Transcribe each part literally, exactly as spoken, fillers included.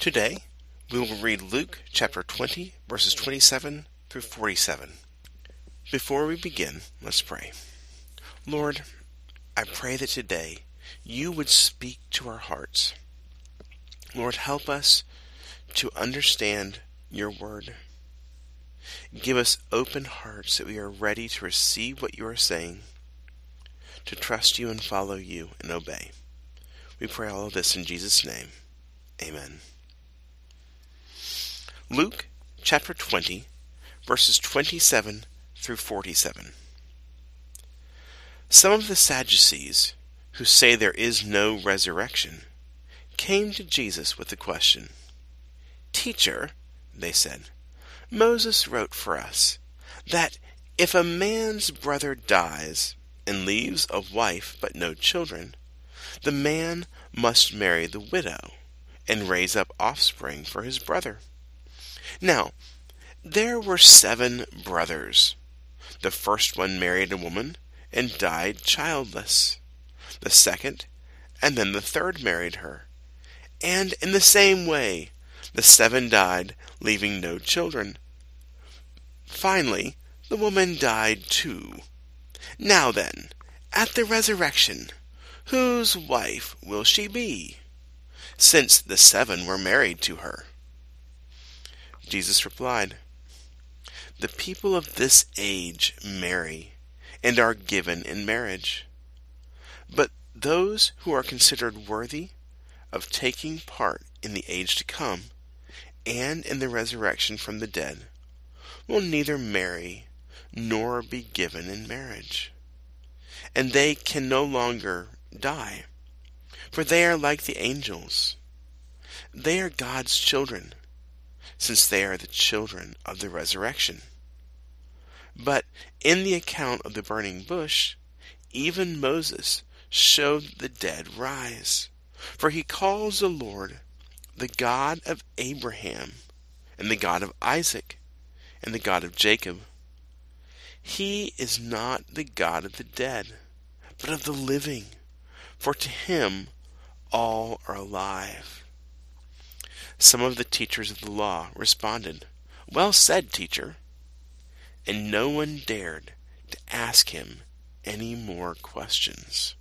Today, we will read Luke chapter twenty, verses twenty-seven through forty-seven. Before we begin, let's pray. Lord, I pray that today you would speak to our hearts. Lord, help us to understand your word. Give us open hearts that we are ready to receive what you are saying, to trust you and follow you and obey. We pray all of this in Jesus' name. Amen. Luke chapter twenty, verses twenty-seven through forty-seven. Some of the Sadducees, who say there is no resurrection, came to Jesus with the question. "Teacher," they said, "Moses wrote for us that if a man's brother dies and leaves a wife but no children, the man must marry the widow and raise up offspring for his brother. Now, there were seven brothers. The first one married a woman and died childless. The second and then the third married her. And in the same way, the seven died, leaving no children. Finally, the woman died too. Now then, at the resurrection, whose wife will she be, since the seven were married to her?" Jesus replied, "The people of this age marry and are given in marriage. But those who are considered worthy of taking part in the age to come and in the resurrection from the dead will neither marry nor be given in marriage. And they can no longer die, for they are like the angels. They are God's children, since they are the children of the resurrection. But in the account of the burning bush, even Moses showed the dead rise. For he calls the Lord the God of Abraham, and the God of Isaac, and the God of Jacob. He is not the God of the dead, but of the living, for to him all are alive." Some of the teachers of the law responded, "Well said, teacher." And no one dared to ask him any more questions.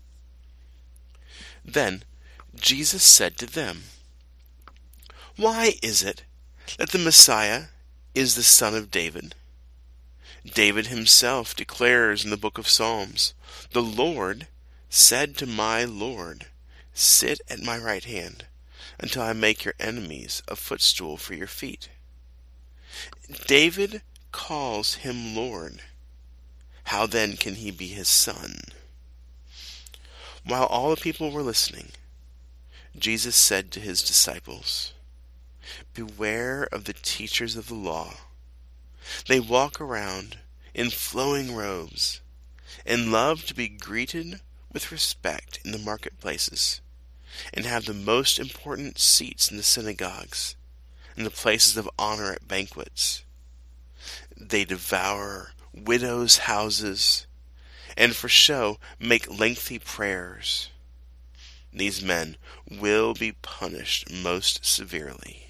Then Jesus said to them, "Why is it that the Messiah is the son of David? David himself declares in the book of Psalms, 'The Lord said to my Lord, sit at my right hand until I make your enemies a footstool for your feet.' David calls him Lord. How then can he be his son?" While all the people were listening, Jesus said to his disciples, "Beware of the teachers of the law. They walk around in flowing robes and love to be greeted with respect in the marketplaces and have the most important seats in the synagogues and the places of honor at banquets. They devour widows' houses and for show make lengthy prayers. These men will be punished most severely."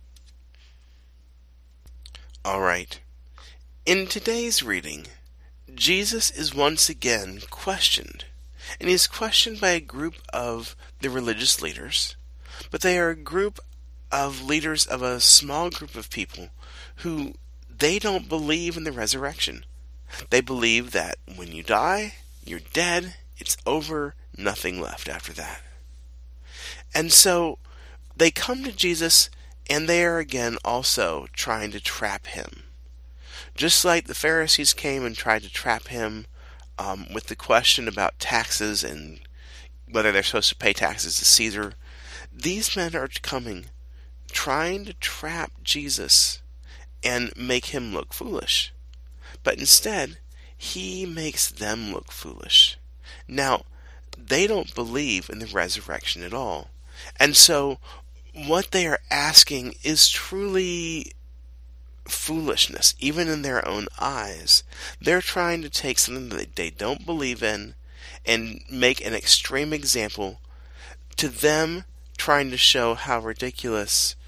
All right. In today's reading, Jesus is once again questioned, and he is questioned by a group of the religious leaders, but they are a group of leaders of a small group of people who they don't believe in the resurrection. They believe that when you die, you're dead, it's over, nothing left after that. And so they come to Jesus, and they are again also trying to trap him. Just like the Pharisees came and tried to trap him um, with the question about taxes and whether they're supposed to pay taxes to Caesar, these men are coming, trying to trap Jesus and make him look foolish. But instead, he makes them look foolish. Now, they don't believe in the resurrection at all. And so, what they are asking is truly foolishness, even in their own eyes. They're trying to take something that they don't believe in and make an extreme example to them, trying to show how ridiculous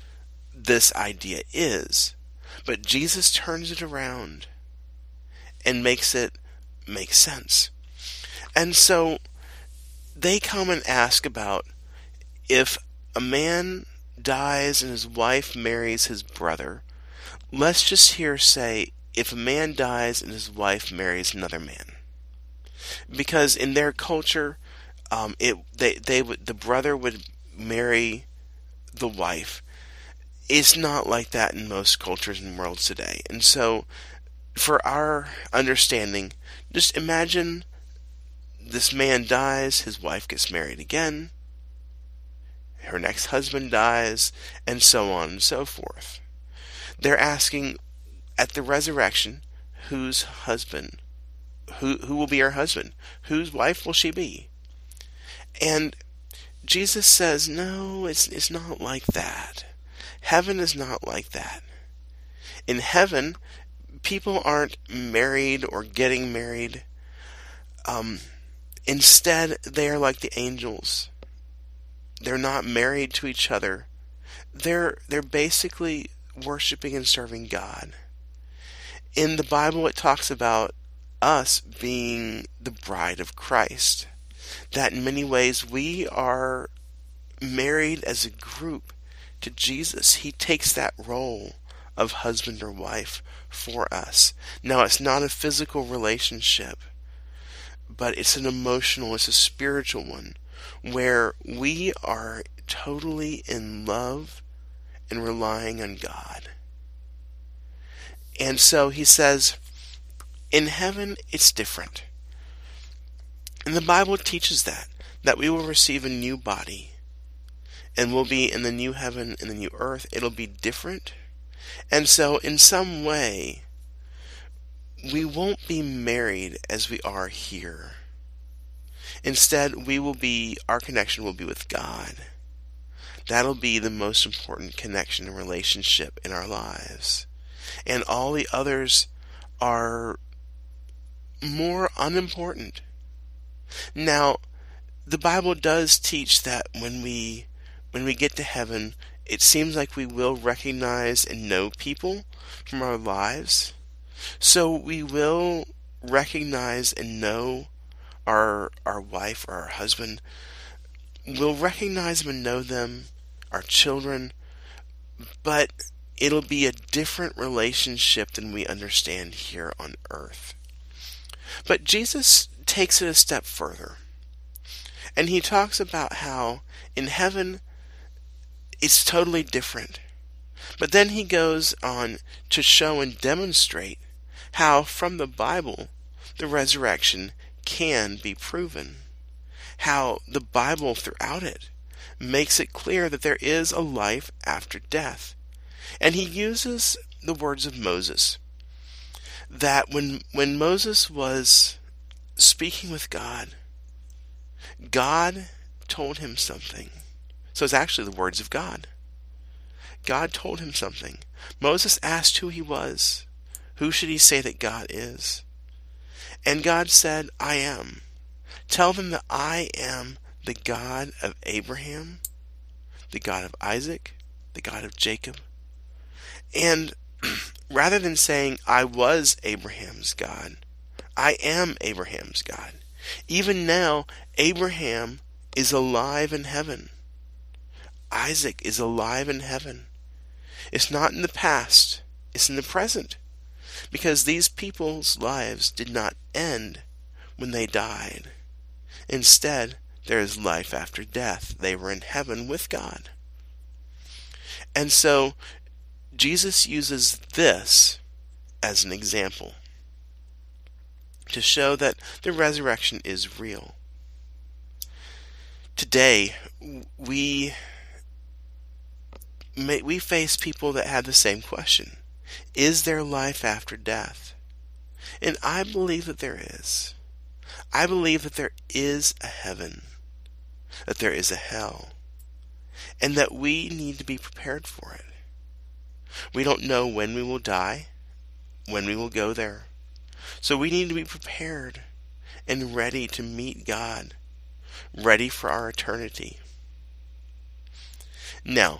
this idea is. But Jesus turns it around and makes it make sense. And so they come and ask about if a man dies and his wife marries his brother. Let's just here say if a man dies and his wife marries another man. Because in their culture, um, it they they would the brother would marry the wife. It's not like that in most cultures and worlds today. And so, for our understanding, just imagine this man dies, his wife gets married again, her next husband dies, and so on and so forth. They're asking at the resurrection, whose husband, who who will be her husband? Whose wife will she be? And Jesus says, no, it's it's not like that. Heaven is not like that. In heaven, people aren't married or getting married. Um, instead, they are like the angels. They're not married to each other. They're they're basically worshiping and serving God. In the Bible, it talks about us being the bride of Christ. That in many ways we are married as a group to Jesus. He takes that role of husband or wife for us. Now, it's not a physical relationship, but it's an emotional, it's a spiritual one, where we are totally in love and relying on God. And so he says, in heaven, it's different. And the Bible teaches that, that we will receive a new body, and we'll be in the new heaven and the new earth. It'll be different. And so, in some way, we won't be married as we are here. Instead, we will be, our connection will be with God. That'll be the most important connection and relationship in our lives. And all the others are more unimportant. Now, the Bible does teach that when we when we get to heaven, it seems like we will recognize and know people from our lives. So we will recognize and know our our wife or our husband. We'll recognize them and know them, our children, but it'll be a different relationship than we understand here on earth. But Jesus takes it a step further. And he talks about how in heaven it's totally different. But then he goes on to show and demonstrate how from the Bible the resurrection can be proven. How the Bible throughout it makes it clear that there is a life after death. And he uses the words of Moses. That when when Moses was speaking with God, God told him something. So it's actually the words of God. God told him something. Moses asked who he was. Who should he say that God is? And God said, I am. Tell them that I am the God of Abraham, the God of Isaac, the God of Jacob. And rather than saying, I was Abraham's God, I am Abraham's God. Even now, Abraham is alive in heaven. Isaac is alive in heaven. It's not in the past, it's in the present. Because these people's lives did not end when they died. Instead, there is life after death. They were in heaven with God. And so, Jesus uses this as an example to show that the resurrection is real. Today, we may, we face people that have the same question. Is there life after death? And I believe that there is. I believe that there is a heaven, that there is a hell, and that we need to be prepared for it. We don't know when we will die, when we will go there. So we need to be prepared and ready to meet God, ready for our eternity. Now,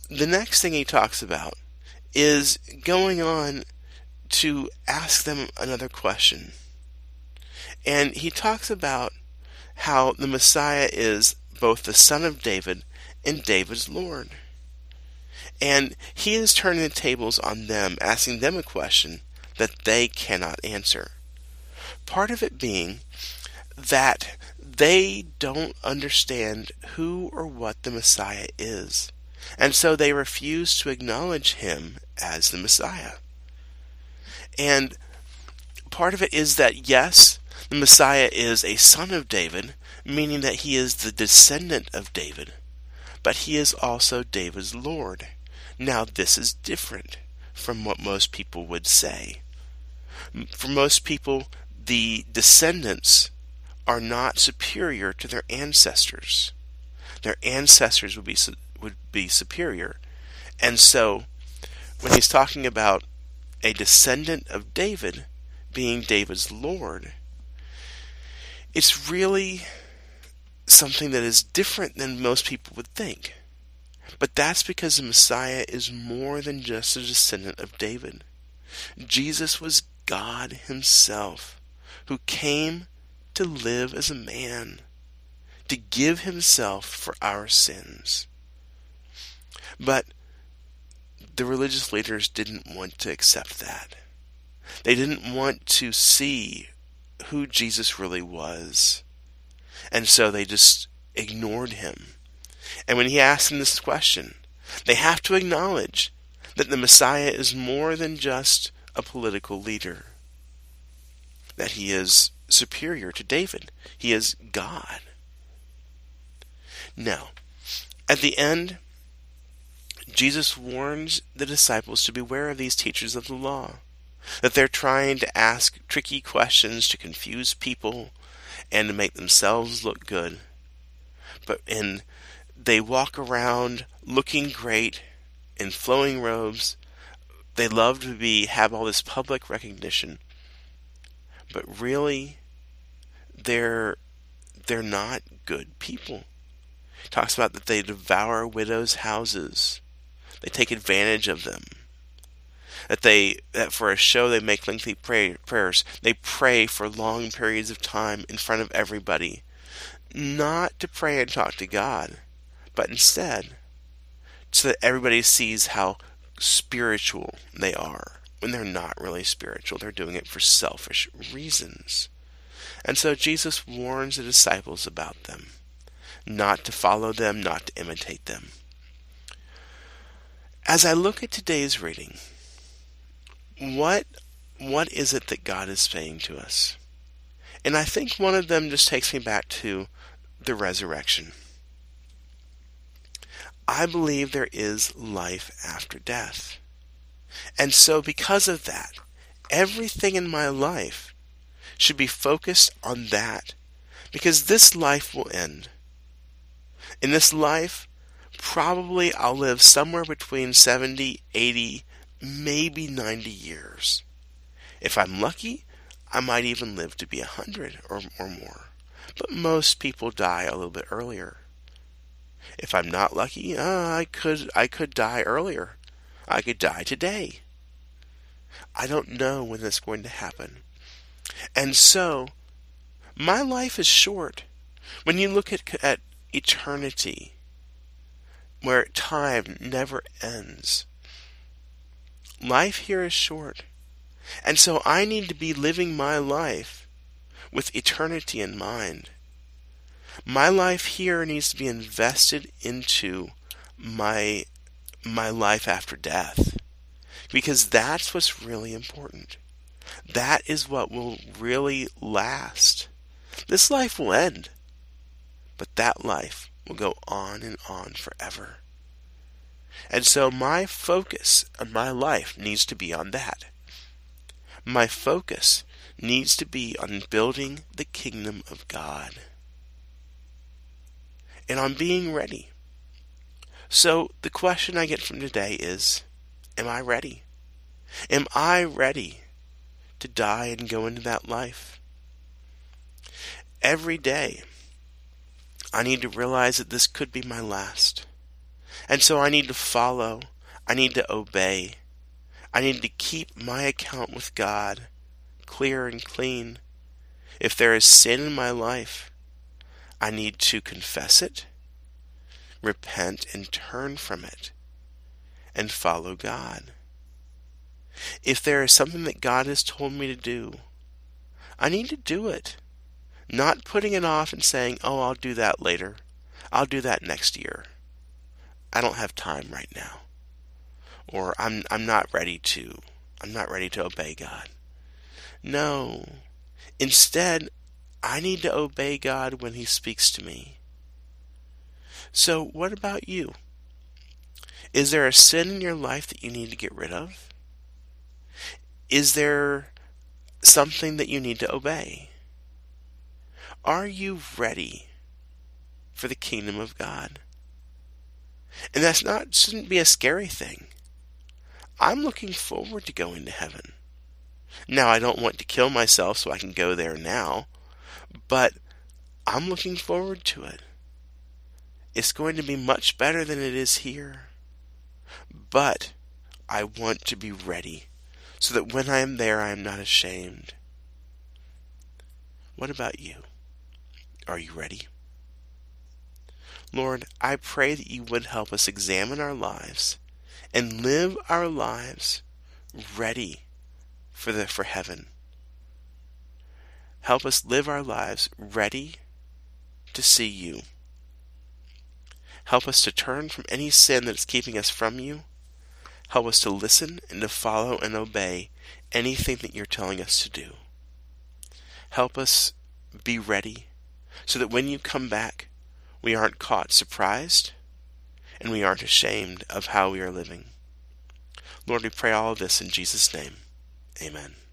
the next thing he talks about is going on to ask them another question. And he talks about how the Messiah is both the son of David and David's Lord. And he is turning the tables on them, asking them a question that they cannot answer. Part of it being that they don't understand who or what the Messiah is, and so they refuse to acknowledge him as the Messiah. And part of it is that, yes, the Messiah is a son of David, meaning that he is the descendant of David, but he is also David's Lord. Now, this is different from what most people would say. For most people, the descendants are not superior to their ancestors. Their ancestors would be would be superior. And so, when he's talking about a descendant of David being David's Lord, it's really something that is different than most people would think. But that's because the Messiah is more than just a descendant of David. Jesus was God himself, who came to live as a man, to give himself for our sins. But the religious leaders didn't want to accept that. They didn't want to see who Jesus really was. And so they just ignored him. And when he asked them this question, they have to acknowledge that the Messiah is more than just a political leader, that he is superior to David. He is God. Now, at the end, Jesus warns the disciples to beware of these teachers of the law, that they're trying to ask tricky questions to confuse people and to make themselves look good. But in they walk around looking great in flowing robes. They love to be have all this public recognition. But really, they're they're not good people. It talks about that they devour widows' houses. They take advantage of them. That they that for a show they make lengthy pray, prayers. They pray for long periods of time in front of everybody. Not to pray and talk to God, but instead so that everybody sees how spiritual they are, when they're not really spiritual. They're doing it for selfish reasons. And so Jesus warns the disciples about them, not to follow them, not to imitate them. As I look at today's reading, what what is it that God is saying to us? And I think one of them just takes me back to the resurrection. I believe there is life after death. And so because of that, everything in my life should be focused on that. Because this life will end. In this life, probably I'll live somewhere between seventy, eighty, maybe ninety years. If I'm lucky, I might even live to be one hundred or, or more. But most people die a little bit earlier. If I'm not lucky, uh, I could I could die earlier. I could die today. I don't know when that's going to happen. And so, my life is short. When you look at, at eternity, where time never ends, life here is short. And so I need to be living my life with eternity in mind. My life here needs to be invested into my my life after death, because that's what's really important. That is what will really last. This life will end, but that life will go on and on forever. And so my focus on my life needs to be on that. My focus needs to be on building the kingdom of God. And on being ready. So the question I get from today is, am I ready? Am I ready to die and go into that life? Every day, I need to realize that this could be my last. And so I need to follow. I need to obey. I need to keep my account with God clear and clean. If there is sin in my life, I need to confess it, repent, and turn from it, and follow God. If there is something that God has told me to do, I need to do it. Not putting it off and saying, oh, I'll do that later. I'll do that next year. I don't have time right now. Or I'm I'm not ready to. I'm not ready to obey God. No. Instead, I need to obey God when He speaks to me. So what about you? Is there a sin in your life that you need to get rid of? Is there something that you need to obey? Are you ready for the kingdom of God? And that's not, shouldn't be a scary thing. I'm looking forward to going to heaven. Now, I don't want to kill myself so I can go there now, but I'm looking forward to it. It's going to be much better than it is here. But I want to be ready so that when I am there, I am not ashamed. What about you? Are you ready? Lord, I pray that you would help us examine our lives and live our lives ready for the for heaven. Help us live our lives ready to see you. Help us to turn from any sin that is keeping us from you. Help us to listen and to follow and obey anything that you're telling us to do. Help us be ready so that when you come back, we aren't caught surprised and we aren't ashamed of how we are living. Lord, we pray all of this in Jesus' name. Amen.